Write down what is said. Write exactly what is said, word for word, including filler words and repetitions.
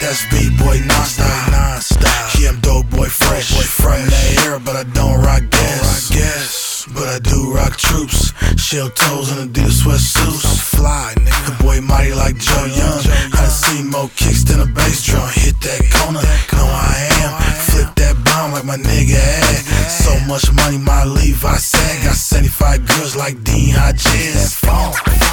S B boy non-stop, non-stop. Yeah, I'm dope boy fresh, boy from that era, but I don't rock gas. Gas, but I do rock troops. Shell toes and Adidas sweatsuits. I'm fly, nigga. The boy mighty like Joe Young. I done seen more kicks than a bass drum. Hit that corner, know I am. Flip that bomb like my nigga had. So much money, my Levi sag. Got seventy-five girls like Dean Hodges. Phone.